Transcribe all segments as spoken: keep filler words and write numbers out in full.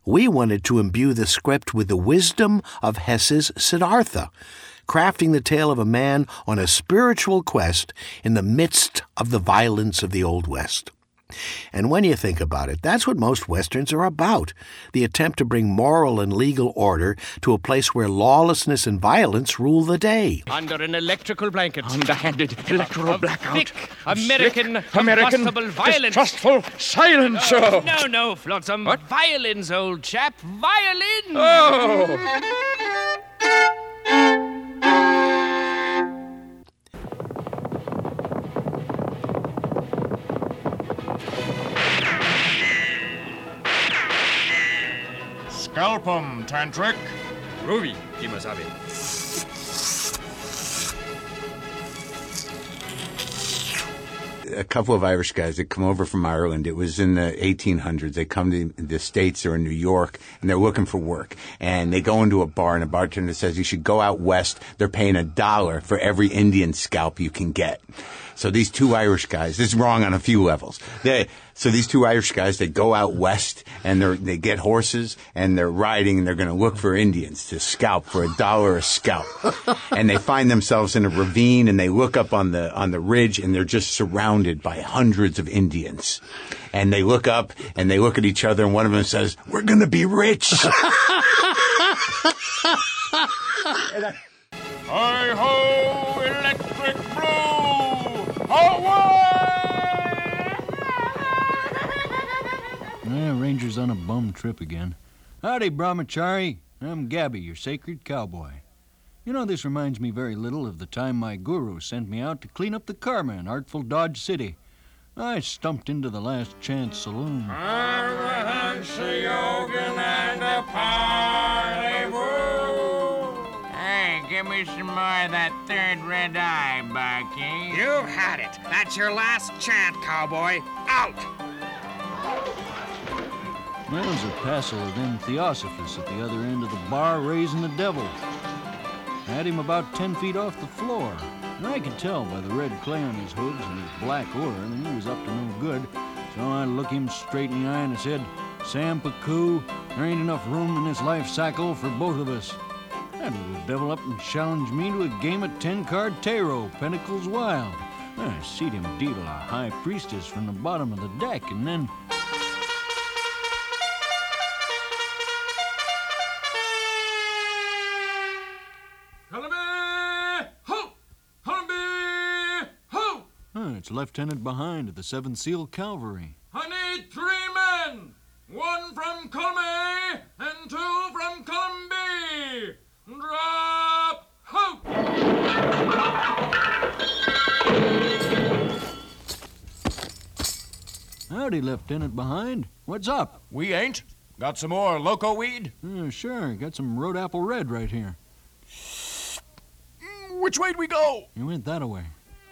We wanted to imbue the script with the wisdom of Hesse's Siddhartha, crafting the tale of a man on a spiritual quest in the midst of the violence of the Old West. And when you think about it, that's what most Westerns are about, the attempt to bring moral and legal order to a place where lawlessness and violence rule the day. Under an electrical blanket. Underhanded electoral blackout. Thick American, Slick, American combustible violence. Distrustful silencer. Oh, no, no, Flotsam. What? Violins, old chap. Violins. Oh! Scalp 'em, Tantric. Groovy, Kimasabi. A couple of Irish guys that come over from Ireland. It was in the eighteen hundreds. They come to the States or in New York, and they're looking for work. And they go into a bar, and a bartender says, you should go out west. They're paying a dollar for every Indian scalp you can get. So these two Irish guys, this is wrong on a few levels. They, so these two Irish guys, they go out west, and they they get horses, and they're riding, and they're going to look for Indians to scalp for a dollar a scalp. And they find themselves in a ravine, and they look up on the on the ridge, and they're just surrounded by hundreds of Indians. And they look up, and they look at each other, and one of them says, "We're going to be rich." Hi-ho, electric blue! Away! Yeah, Ranger's on a bum trip again. Howdy, Brahmachari. I'm Gabby, your sacred cowboy. You know, this reminds me very little of the time my guru sent me out to clean up the karma in Artful Dodge City. I stumped into the Last Chance Saloon. Hey, give me some more of that third red eye, Bucky. You've had it. That's your last chant, cowboy. Out! Well, there's a passel of them Theosophists at the other end of the bar raising the devil. Had him about ten feet off the floor. And I could tell by the red clay on his hooves and his black aura that he was up to no good. So I looked him straight in the eye and I said, Sam Pacoo, there ain't enough room in this life cycle for both of us. That little devil up and challenged me to a game of ten-card tarot, Pentacles Wild. I seed him deal a high priestess from the bottom of the deck, and then... Oh, it's Lieutenant Behind of the Seventh Seal Cavalry. I need three men! One from Colmy and two from Columby! Drop! Hope! Howdy, Lieutenant Behind. What's up? We ain't. Got some more loco weed? Uh, sure, got some Rhode Apple Red right here. Which way'd we go? You went that way.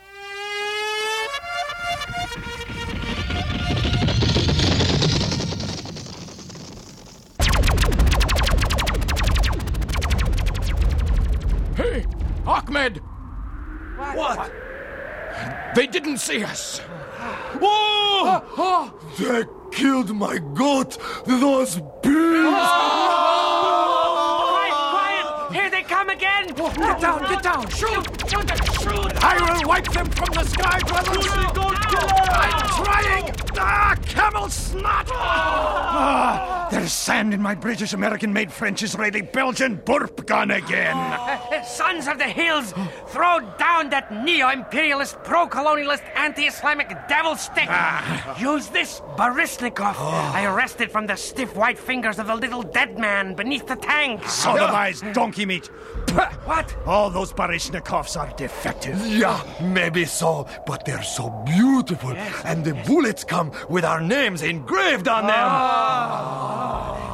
Hey, Ahmed! What? What? They didn't see us. Whoa! Oh, They killed my goat! Those pigs! Quiet, quiet! Here they come again! Get down, get down! Shoot! Shoot them! Shoot! I will wipe them from the sky, brothers! I'm trying! Ah, camel snot! Ah, there's sand in my British American-made French Israeli Belgian burp gun again! Uh, Sons of the Hills, throw down that neo-imperialist, pro-colonialist, anti-Islamic devil stick! Ah. Use this Baryshnikov I wrested from the stiff white fingers of the little dead man beneath the tank. Sodomized donkey meat! What? All those Baryshnikovs are defective. Yeah, maybe so, but they're so beautiful, Yes. and the bullets come with our names engraved on them.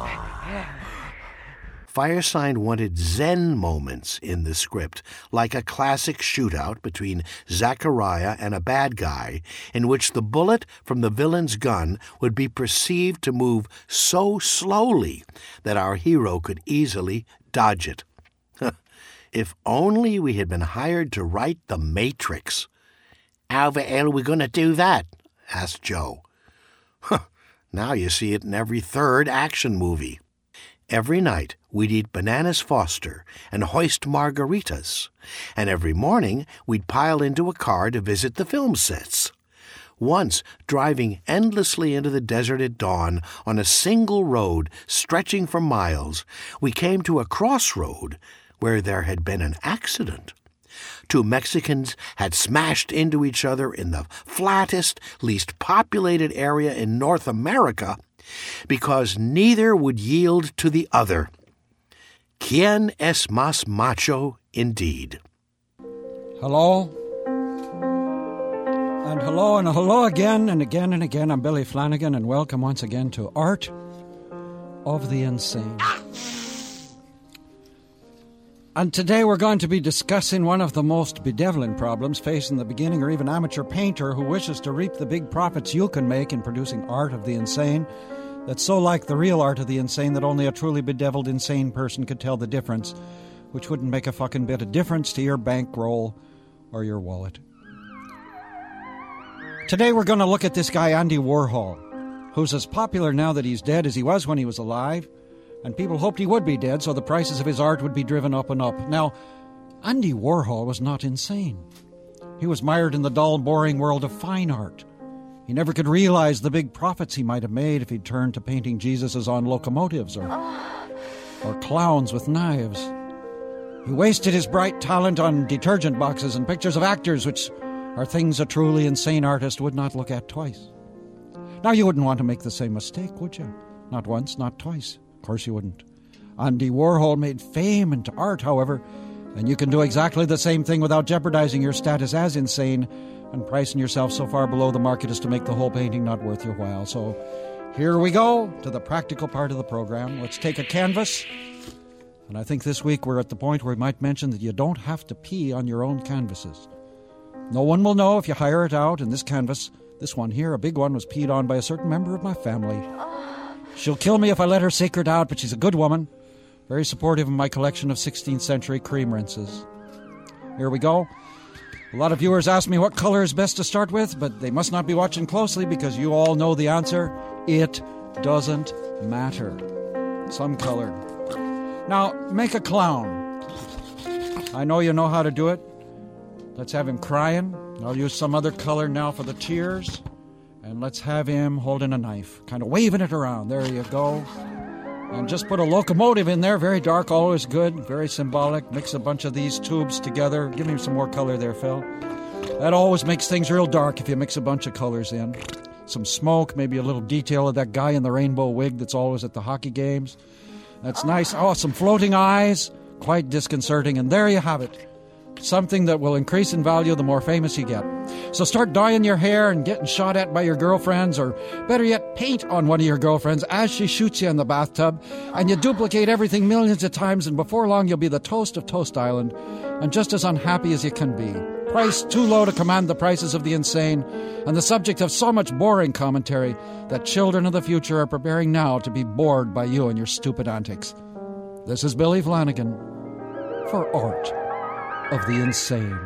Firesign wanted Zen moments in the script, like a classic shootout between Zachariah and a bad guy, in which the bullet from the villain's gun would be perceived to move so slowly that our hero could easily dodge it. If only we had been hired to write The Matrix. How the hell are we going to do that? Asked Joe. Now you see it in every third action movie. Every night we'd eat bananas Foster and hoist margaritas, and every morning we'd pile into a car to visit the film sets. Once, driving endlessly into the desert at dawn on a single road stretching for miles, we came to a crossroad where there had been an accident. Two Mexicans had smashed into each other in the flattest, least populated area in North America because neither would yield to the other. ¿Quién es más macho, indeed? Hello? And hello and hello again and again and again. I'm Billy Flanagan, and welcome once again to Art of the Insane. And today we're going to be discussing one of the most bedeviling problems facing the beginning or even amateur painter who wishes to reap the big profits you can make in producing art of the insane that's so like the real art of the insane that only a truly bedeviled insane person could tell the difference, which wouldn't make a fucking bit of difference to your bankroll or your wallet. Today we're going to look at this guy Andy Warhol, who's as popular now that he's dead as he was when he was alive, and people hoped he would be dead so the prices of his art would be driven up and up. Now, Andy Warhol was not insane. He was mired in the dull, boring world of fine art. He never could realize the big profits he might have made if he'd turned to painting Jesuses on locomotives or, or clowns with knives. He wasted his bright talent on detergent boxes and pictures of actors, which are things a truly insane artist would not look at twice. Now, you wouldn't want to make the same mistake, would you? Not once, not twice. Of course you wouldn't. Andy Warhol made fame into art, however, and you can do exactly the same thing without jeopardizing your status as insane and pricing yourself so far below the market as to make the whole painting not worth your while. So here we go to the practical part of the program. Let's take a canvas. And I think this week we're at the point where we might mention that you don't have to pee on your own canvases. No one will know if you hire it out, and this canvas, this one here, a big one, was peed on by a certain member of my family. She'll kill me if I let her secret out, but she's a good woman. Very supportive of my collection of sixteenth century cream rinses. Here we go. A lot of viewers ask me what color is best to start with, but they must not be watching closely because you all know the answer. It doesn't matter. Some color. Now, make a clown. I know you know how to do it. Let's have him crying. I'll use some other color now for the tears. And let's have him holding a knife, kind of waving it around. There you go. And just put a locomotive in there. Very dark, always good, very symbolic. Mix a bunch of these tubes together. Give me some more color there, Phil. That always makes things real dark if you mix a bunch of colors in. Some smoke, maybe a little detail of that guy in the rainbow wig that's always at the hockey games. That's nice. Oh, some floating eyes. Quite disconcerting. And there you have it. Something that will increase in value the more famous you get. So start dyeing your hair and getting shot at by your girlfriends, or better yet, paint on one of your girlfriends as she shoots you in the bathtub, and you duplicate everything millions of times, and before long you'll be the toast of Toast Island, and just as unhappy as you can be. Price too low to command the prices of the insane, and the subject of so much boring commentary that children of the future are preparing now to be bored by you and your stupid antics. This is Billy Flanagan for Art of the Insane.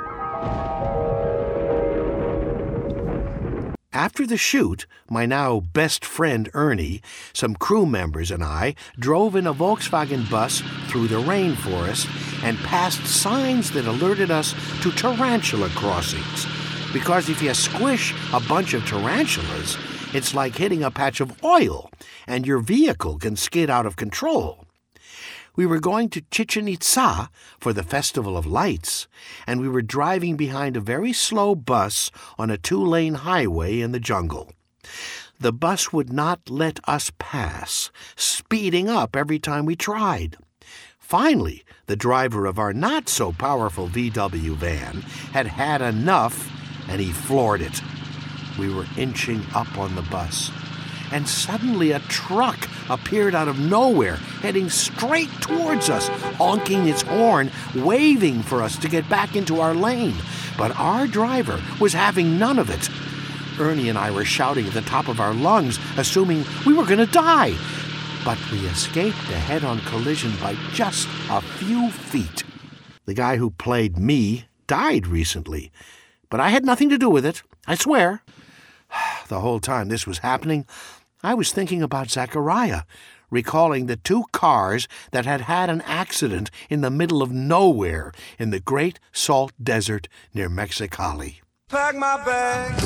After the shoot, my now best friend Ernie, some crew members, and I drove in a Volkswagen bus through the rainforest and passed signs that alerted us to tarantula crossings. Because if you squish a bunch of tarantulas, it's like hitting a patch of oil, and your vehicle can skid out of control. We were going to Chichen Itza for the Festival of Lights, and we were driving behind a very slow bus on a two-lane highway in the jungle. The bus would not let us pass, speeding up every time we tried. Finally, the driver of our not-so-powerful V W van had had enough, and he floored it. We were inching up on the bus, and suddenly a truck appeared out of nowhere, heading straight towards us, honking its horn, waving for us to get back into our lane. But our driver was having none of it. Ernie and I were shouting at the top of our lungs, assuming we were going to die. But we escaped a head-on collision by just a few feet. The guy who played me died recently, but I had nothing to do with it, I swear. The whole time this was happening, I was thinking about Zachariah, recalling the two cars that had had an accident in the middle of nowhere in the Great Salt Desert near Mexicali. Pack my bags.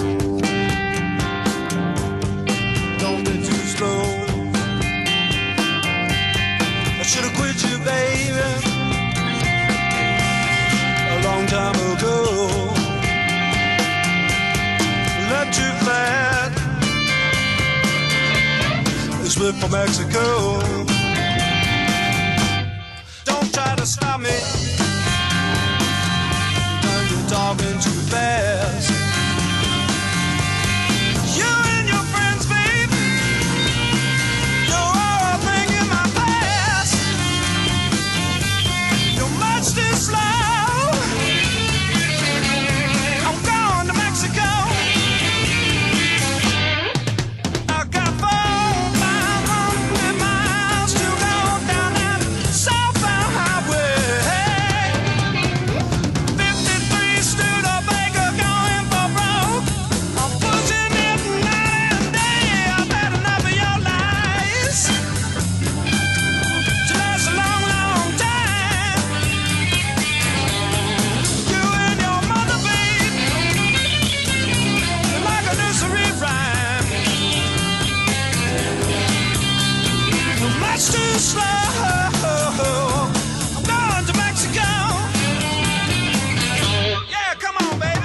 Don't be too slow. I should have quit you, baby, a long time ago. Left too fast. It's split for Mexico. Don't try to stop me. You're talking too fast. You and your friends, babe, you're all a thing in my past. You're much too slow. I'm going to Mexico. I got four hundred miles to go down that southbound highway. Too slow. I'm going to Mexico. Yeah, come on, baby.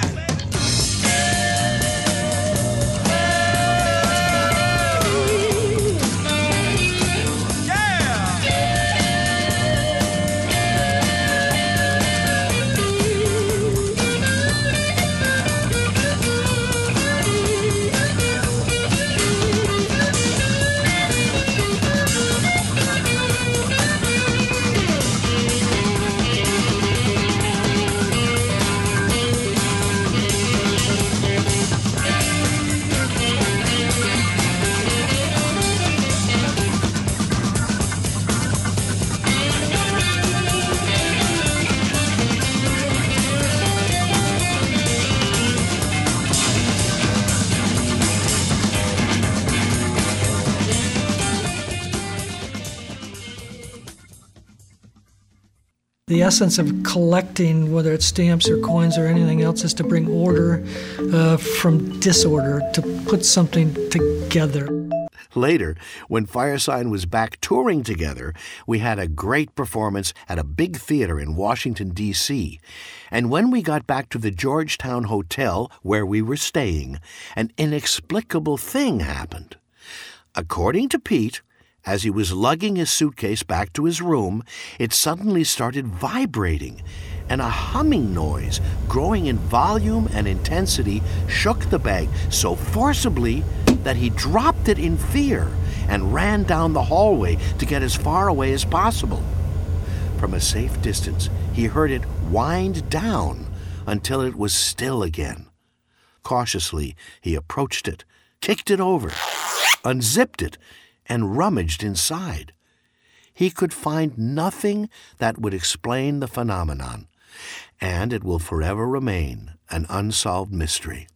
The essence of collecting, whether it's stamps or coins or anything else, is to bring order uh, from disorder, to put something together. Later, when Firesign was back touring together, we had a great performance at a big theater in Washington, D C And when we got back to the Georgetown Hotel where we were staying, an inexplicable thing happened. According to Pete, as he was lugging his suitcase back to his room, it suddenly started vibrating, and a humming noise, growing in volume and intensity, shook the bag so forcibly that he dropped it in fear and ran down the hallway to get as far away as possible. From a safe distance, he heard it wind down until it was still again. Cautiously, he approached it, kicked it over, unzipped it, and rummaged inside. He could find nothing that would explain the phenomenon, and it will forever remain an unsolved mystery.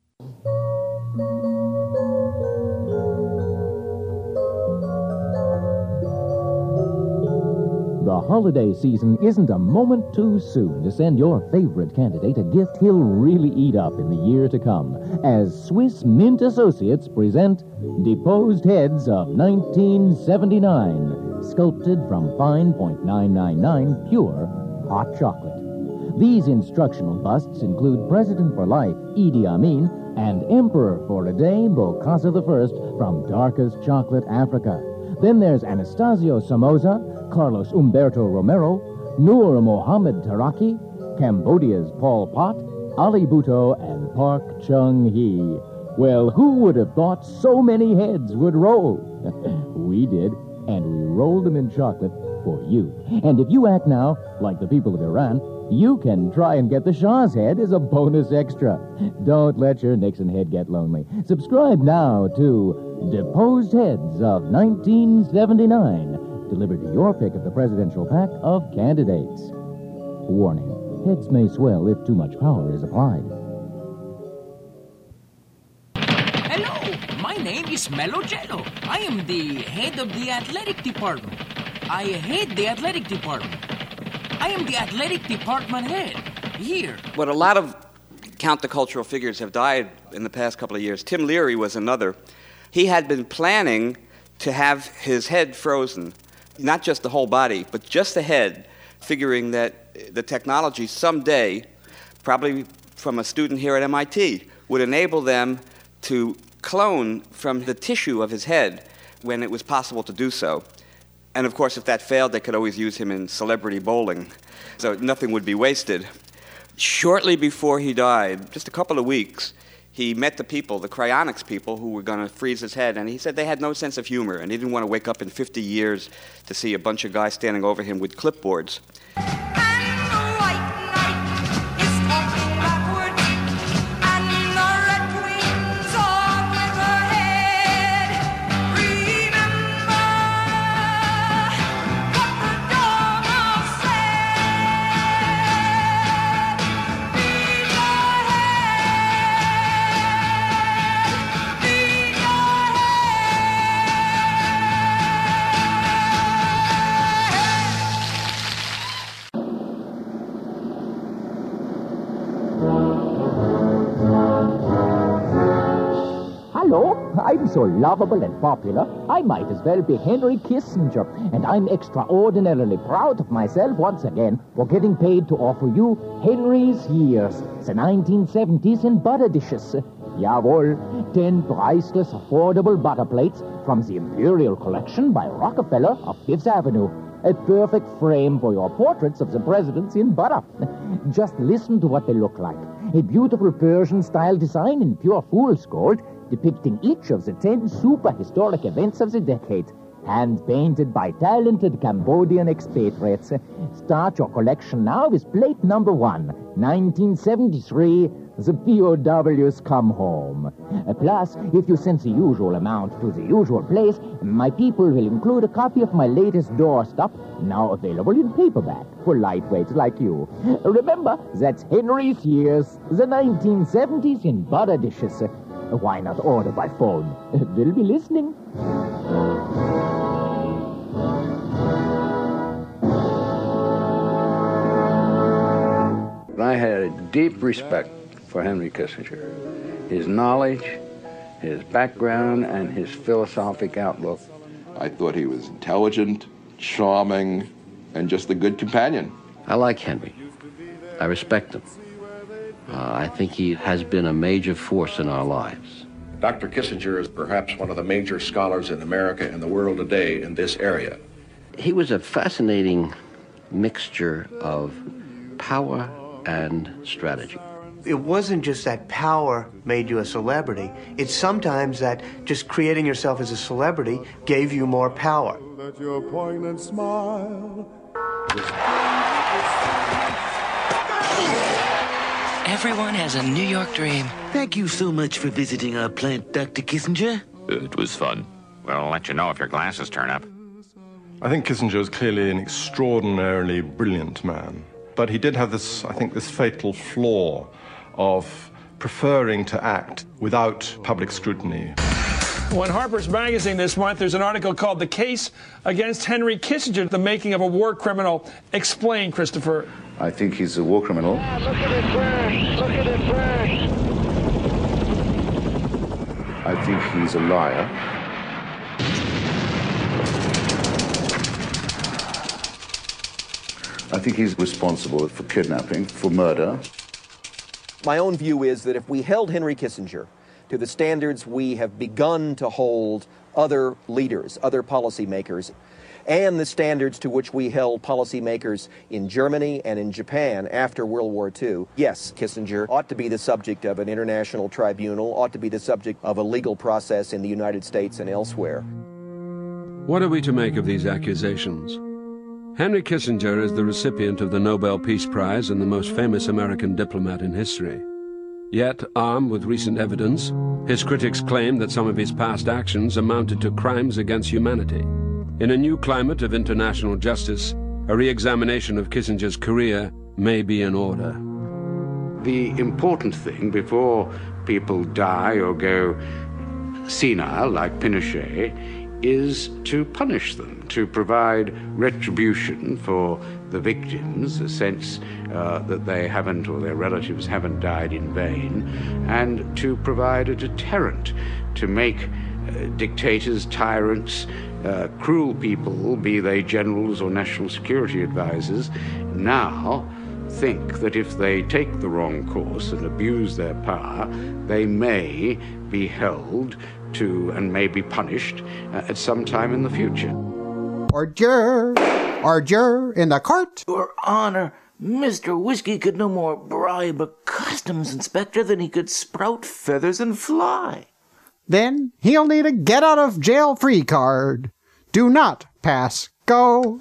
The holiday season isn't a moment too soon to send your favorite candidate a gift he'll really eat up in the year to come, as Swiss Mint Associates present Deposed Heads of nineteen seventy-nine, sculpted from fine point nine nine nine pure hot chocolate. These instructional busts include President for Life Idi Amin and Emperor for a Day Bokassa the First from Darkest Chocolate, Africa. Then there's Anastasio Somoza, Carlos Humberto Romero, Noor Mohammed Taraki, Cambodia's Pol Pot, Ali Bhutto, and Park Chung-hee. Well, who would have thought so many heads would roll? We did, and we rolled them in chocolate for you. And if you act now like the people of Iran, you can try and get the Shah's head as a bonus extra. Don't let your Nixon head get lonely. Subscribe now to Deposed Heads of nineteen seventy-nine, delivered to your pick of the presidential pack of candidates. Warning, heads may swell if too much power is applied. Hello, my name name is Mello Jello. I am the head of the athletic department. I head the athletic department. I am the athletic department head. Here. But a lot of countercultural figures have died in the past couple of years. Tim Leary was another. He had been planning to have his head frozen, not just the whole body, but just the head, figuring that the technology someday, probably from a student here at M I T, would enable them to clone from the tissue of his head when it was possible to do so. And of course, if that failed, they could always use him in celebrity bowling, so nothing would be wasted. Shortly before he died, just a couple of weeks, he met the people, the cryonics people, who were going to freeze his head, and he said they had no sense of humor, and he didn't want to wake up in fifty years to see a bunch of guys standing over him with clipboards. I'm so lovable and popular, I might as well be Henry Kissinger, and I'm extraordinarily proud of myself once again for getting paid to offer you Henry's Years, the nineteen seventies in butter dishes. Jawohl, ten priceless, affordable butter plates from the Imperial Collection by Rockefeller of Fifth Avenue. A perfect frame for your portraits of the presidents in butter. Just listen to what they look like. A beautiful Persian-style design in pure fool's gold, depicting each of the ten super-historic events of the decade, hand-painted by talented Cambodian expatriates. Start your collection now with plate number one, nineteen seventy-three, The P O Ws Come Home. Plus, if you send the usual amount to the usual place, my people will include a copy of my latest doorstop, now available in paperback for lightweights like you. Remember, that's Henry's Years, the nineteen seventies in butter dishes. Why not order by phone? They'll be listening. I had a deep respect for Henry Kissinger. His knowledge, his background, and his philosophic outlook. I thought he was intelligent, charming, and just a good companion. I like Henry. I respect him. Uh, I think he has been a major force in our lives. Doctor Kissinger is perhaps one of the major scholars in America and the world today in this area. He was a fascinating mixture of power and strategy. It wasn't just that power made you a celebrity. It's sometimes that just creating yourself as a celebrity gave you more power. That your poignant smile. Everyone has a New York dream. Thank you so much for visiting our plant, Doctor Kissinger. It was fun. We'll let you know if your glasses turn up. I think Kissinger was clearly an extraordinarily brilliant man. But he did have this, I think, this fatal flaw of preferring to act without public scrutiny. Well, in Harper's Magazine this month, there's an article called The Case Against Henry Kissinger, the Making of a War Criminal. Explain, Christopher. I think he's a war criminal. Ah, look at it burn! Look at it burn! I think he's a liar. I think he's responsible for kidnapping, for murder. My own view is that if we held Henry Kissinger to the standards we have begun to hold other leaders, other policymakers, and the standards to which we held policymakers in Germany and in Japan after World War Two, yes, Kissinger ought to be the subject of an international tribunal, ought to be the subject of a legal process in the United States and elsewhere. What are we to make of these accusations? Henry Kissinger is the recipient of the Nobel Peace Prize and the most famous American diplomat in history. Yet, armed with recent evidence, his critics claim that some of his past actions amounted to crimes against humanity. In a new climate of international justice, a re-examination of Kissinger's career may be in order. The important thing before people die or go senile, like Pinochet, is to punish them, to provide retribution for the victims, a sense uh, that they haven't or their relatives haven't died in vain, and to provide a deterrent, to make uh, dictators, tyrants, uh, cruel people, be they generals or national security advisors, now think that if they take the wrong course and abuse their power, they may be held to and may be punished uh, at some time in the future. Order! Order in the court! Your Honor, Mister Whiskey could no more bribe a customs inspector than he could sprout feathers and fly. Then he'll need a get-out-of-jail-free card. Do not pass go.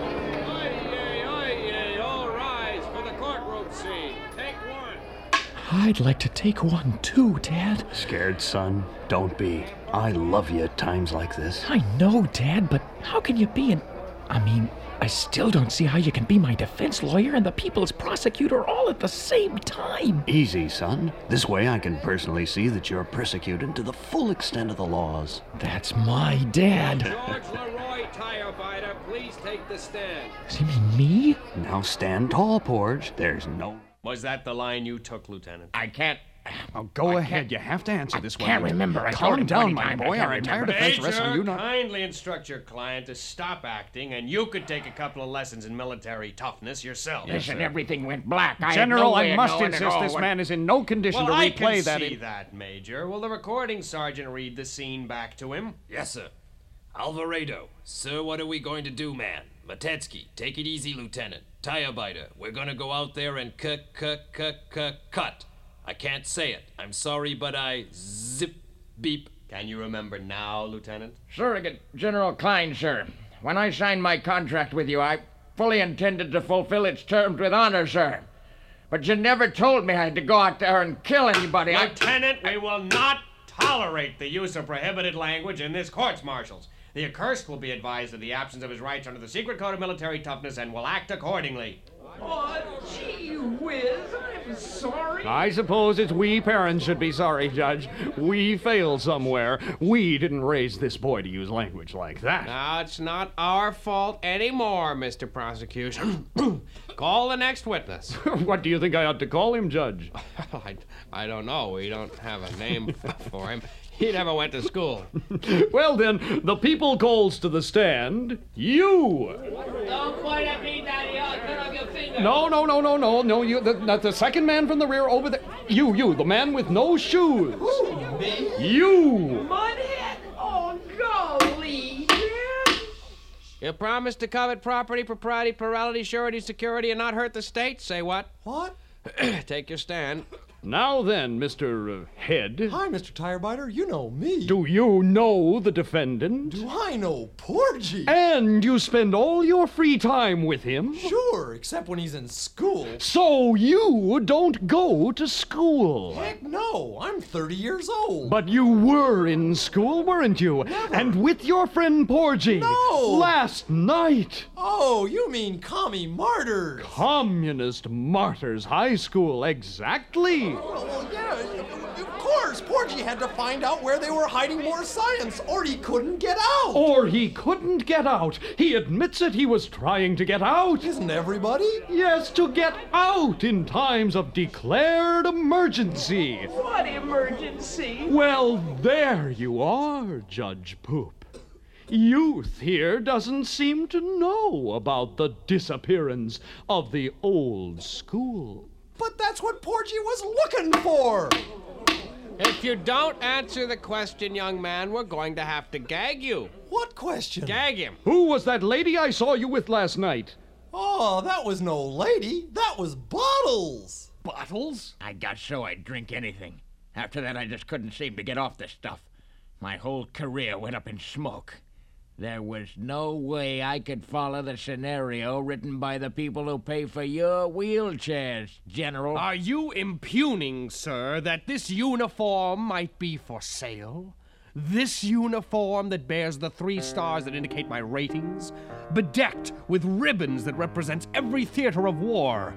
I'd like to take one too, Dad. Scared, son? Don't be. I love you at times like this. I know, Dad, but how can you be an... I mean, I still don't see how you can be my defense lawyer and the people's prosecutor all at the same time. Easy, son. This way I can personally see that you're persecuted to the full extent of the laws. That's my dad. George Leroy, tire biter, please take the stand. Does he mean me? Now stand tall, Porge. There's no... Was that the line you took, Lieutenant? I can't... Oh, go I ahead. You have to answer this one. I can't remember. I Calm down, my boy. Our entire defense rests on you not... kindly instruct your client to stop acting, and you could take a couple of lessons in military toughness yourself. Listen, everything went black. I General, had no I must insist this man is in no condition well, to replay I can that... see in... that, Major. Will the recording sergeant read the scene back to him? Yes, sir. Alvarado. Sir, what are we going to do, man? Matetsky, take it easy, Lieutenant. Tire biter, we're gonna go out there and cut, cut, cut, cut, cut. I can't say it. I'm sorry, but I zip, beep. Can you remember now, Lieutenant? Surrogate General Klein, sir. When I signed my contract with you, I fully intended to fulfill its terms with honor, sir. But you never told me I had to go out there and kill anybody. Lieutenant, I... we will not tolerate the use of prohibited language in this courts-martials. The accursed will be advised of the absence of his rights under the secret code of military toughness and will act accordingly. Oh, gee whiz, I'm sorry. I suppose it's we parents should be sorry, Judge. We failed somewhere. We didn't raise this boy to use language like that. Now, it's not our fault anymore, Mister Prosecution. Call the next witness. What do you think I ought to call him, Judge? I, I don't know. We don't have a name for him. He never went to school. Well, then, the people calls to the stand. You! Don't point at me, Daddy. I'll cut off your finger. No, no, no, no, no, no. You, the, the second man from the rear over there. You, you, the man with no shoes. Who, me? You! Mudhead? Oh, golly. You promise to covet property, propriety, plurality, surety, security, and not hurt the state? Say what? What? Take your stand. Now then, Mister Uh, Head. Hi, Mister Tirebiter. You know me. Do you know the defendant? Do I know Porgy? And you spend all your free time with him? Sure, except when he's in school. So you don't go to school? Heck no, I'm thirty years old. But you were in school, weren't you? Never. And with your friend Porgy. No! Last night. Oh, you mean commie martyrs. Communist Martyrs High School, exactly. Well, well, yeah, of course. Porgy had to find out where they were hiding more science, or he couldn't get out. Or he couldn't get out. He admits it. He was trying to get out. Isn't everybody? Yes, to get out in times of declared emergency. What emergency? Well, there you are, Judge Poop. Youth here doesn't seem to know about the disappearance of the old school. But that's what Porgy was looking for! If you don't answer the question, young man, we're going to have to gag you. What question? Gag him. Who was that lady I saw you with last night? Oh, that was no lady. That was Bottles. Bottles? I got so I'd drink anything. After that, I just couldn't seem to get off the stuff. My whole career went up in smoke. There was no way I could follow the scenario written by the people who pay for your wheelchairs, General. Are you impugning, sir, that this uniform might be for sale? This uniform that bears the three stars that indicate my ratings? Bedecked with ribbons that represents every theater of war?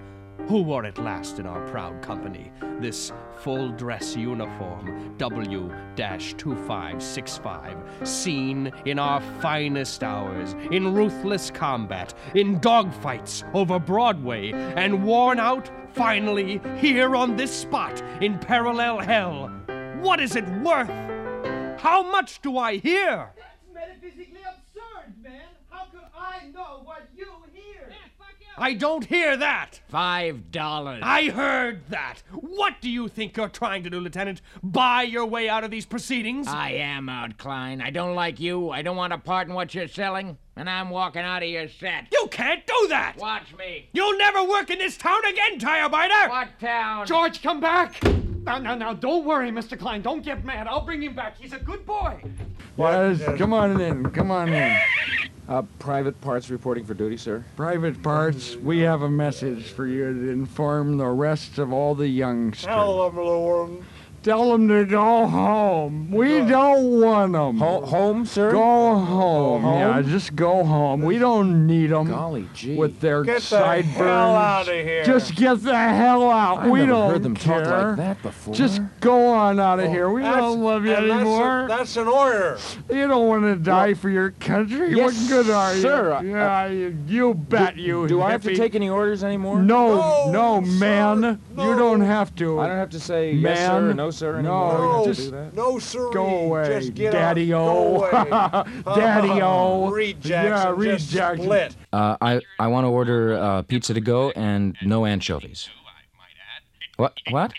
Who wore it last in our proud company? This full-dress uniform, W two five six five, seen in our finest hours, in ruthless combat, in dogfights over Broadway, and worn out, finally, here on this spot, in parallel hell. What is it worth? How much do I hear? That's metaphysically absurd, man. How could I know what you hear? I don't hear that! Five dollars. I heard that! What do you think you're trying to do, Lieutenant? Buy your way out of these proceedings? I am out, Klein. I don't like you. I don't want a part in what you're selling. And I'm walking out of your set. You can't do that! Watch me. You'll never work in this town again, Tire Biter! What town? George, come back! Now, now, now, don't worry, Mister Klein. Don't get mad. I'll bring him back. He's a good boy. Yes, come on in. Come on in. Uh, Private Parts reporting for duty, sir. Private Parts, we have a message for you to inform the rest of all the youngsters. Tell them, Lord. Tell them to go home. We don't want them. Ho- home, sir? Go home. Go home? Yeah, just go home. We don't need them. Golly gee. With their Get the sideburns. hell out of here. Just get the hell out. I've we never don't heard them care. talk like that before. Just go on out of Oh, here. We that's- don't love you and that's a- anymore. That's an order. You don't want to die for your country? Yes, what good are you? sir. Uh, Yeah, you, you bet do, you Do I have to hippie. take any orders anymore? No, No, no, sir, man. no. You don't have to. I don't have to say man. yes, sir, or no, sir, anymore. No, No, just do that? no, sir. go away, Just get Daddy out. O. Go away. Daddy O. Reed Yeah, Jackson. Reed just Jackson. split. Uh, I, I want to order uh, pizza to go and no anchovies. What? What?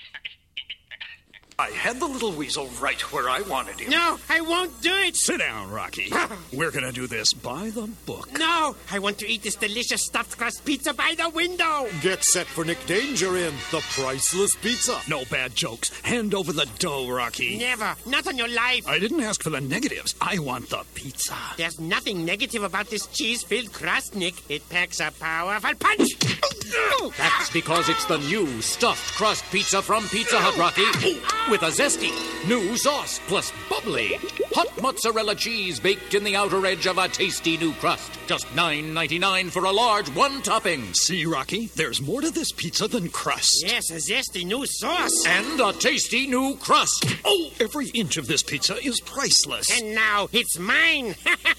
I had the little weasel right where I wanted him. No, I won't do it. Sit down, Rocky. We're gonna do this by the book. No, I want to eat this delicious stuffed crust pizza by the window. Get set for Nick Danger in The Priceless Pizza. No bad jokes. Hand over the dough, Rocky. Never. Not on your life. I didn't ask for the negatives. I want the pizza. There's nothing negative about this cheese-filled crust, Nick. It packs a powerful punch. That's because it's the new stuffed crust pizza from Pizza Hut, Rocky. With a zesty new sauce plus bubbly hot mozzarella cheese baked in the outer edge of a tasty new crust. Just nine ninety-nine for a large one topping. See, Rocky, there's more to this pizza than crust. Yes, a zesty new sauce. And a tasty new crust. Oh, every inch of this pizza is priceless. And now it's mine.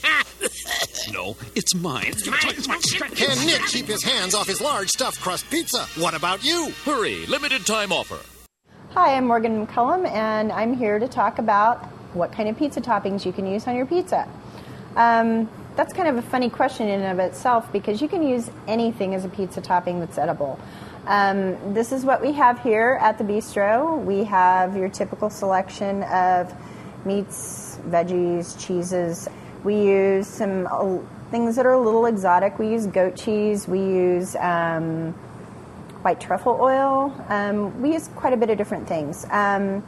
No, it's mine. It's mine. Can Nick keep his hands off his large stuffed crust pizza? What about you? Hurry, limited time offer. Hi, I'm Morgan McCullum, and I'm here to talk about what kind of pizza toppings you can use on your pizza. Um, that's kind of a funny question in and of itself because you can use anything as a pizza topping that's edible. Um, this is what we have here at the bistro. We have your typical selection of meats, veggies, cheeses. We use some uh, things that are a little exotic. We use goat cheese. We use um, white truffle oil. Um, we use quite a bit of different things. Um,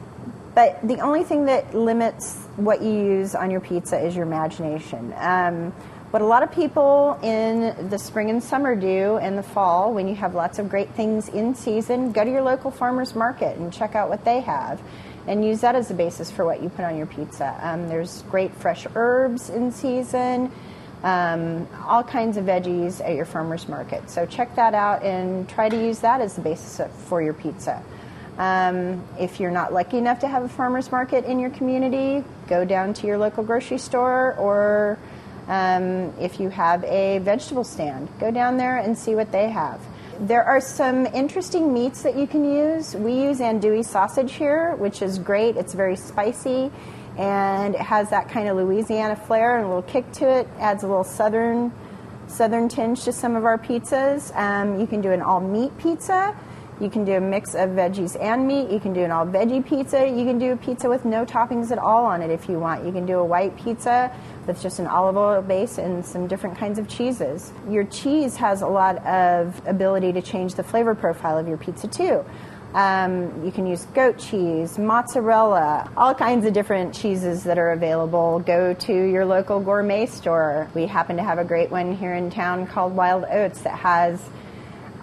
but the only thing that limits what you use on your pizza is your imagination. Um, what a lot of people in the spring and summer do in the fall, when you have lots of great things in season, go to your local farmer's market and check out what they have and use that as the basis for what you put on your pizza. Um, there's great fresh herbs in season. Um, all kinds of veggies at your farmer's market. So check that out and try to use that as the basis for your pizza. Um, if you're not lucky enough to have a farmer's market in your community, go down to your local grocery store, or um, if you have a vegetable stand, go down there and see what they have. There are some interesting meats that you can use. We use andouille sausage here, which is great. It's very spicy. And it has that kind of Louisiana flair and a little kick to it. Adds a little southern southern tinge to some of our pizzas. Um, you can do an all-meat pizza. You can do a mix of veggies and meat. You can do an all-veggie pizza. You can do a pizza with no toppings at all on it if you want. You can do a white pizza with just an olive oil base and some different kinds of cheeses. Your cheese has a lot of ability to change the flavor profile of your pizza, too. Um, you can use goat cheese, mozzarella, all kinds of different cheeses that are available. Go to your local gourmet store. We happen to have a great one here in town called Wild Oats that has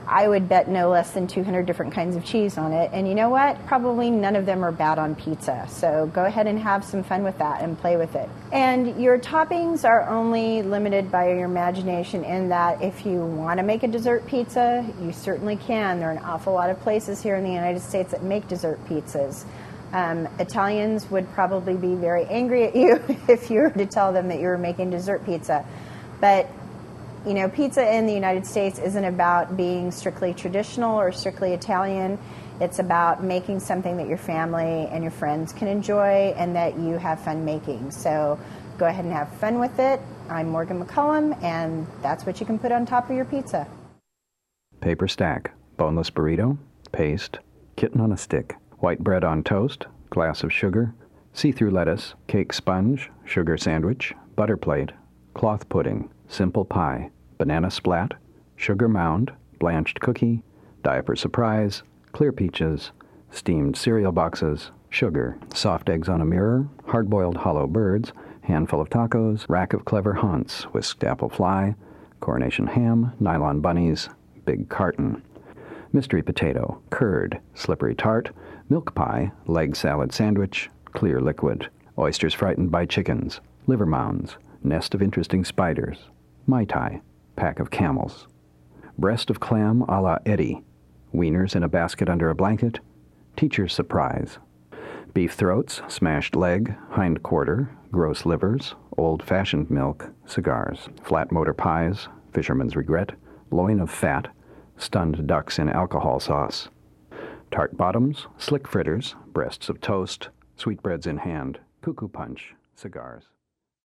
I would bet no less than two hundred different kinds of cheese on it. And you know what? Probably none of them are bad on pizza. So go ahead and have some fun with that and play with it. And your toppings are only limited by your imagination in that if you want to make a dessert pizza, you certainly can. There are an awful lot of places here in the United States that make dessert pizzas. Um, Italians would probably be very angry at you if you were to tell them that you were making dessert pizza. But you know, pizza in the United States isn't about being strictly traditional or strictly Italian. It's about making something that your family and your friends can enjoy and that you have fun making. So go ahead and have fun with it. I'm Morgan McCullum, and that's what you can put on top of your pizza. Paper stack, boneless burrito, paste, kitten on a stick, white bread on toast, glass of sugar, see-through lettuce, cake sponge, sugar sandwich, butter plate, cloth pudding, simple pie, banana splat, sugar mound, blanched cookie, diaper surprise, clear peaches, steamed cereal boxes, sugar, soft eggs on a mirror, hard-boiled hollow birds, handful of tacos, rack of clever haunts, whisked apple fly, coronation ham, nylon bunnies, big carton, mystery potato, curd, slippery tart, milk pie, leg salad sandwich, clear liquid, oysters frightened by chickens, liver mounds, nest of interesting spiders, Mai Tai, pack of camels, breast of clam a la Eddie, wieners in a basket under a blanket, teacher's surprise, beef throats, smashed leg, hind quarter, gross livers, old-fashioned milk, cigars, flat motor pies, fisherman's regret, loin of fat, stunned ducks in alcohol sauce, tart bottoms, slick fritters, breasts of toast, sweetbreads in hand, cuckoo punch, cigars.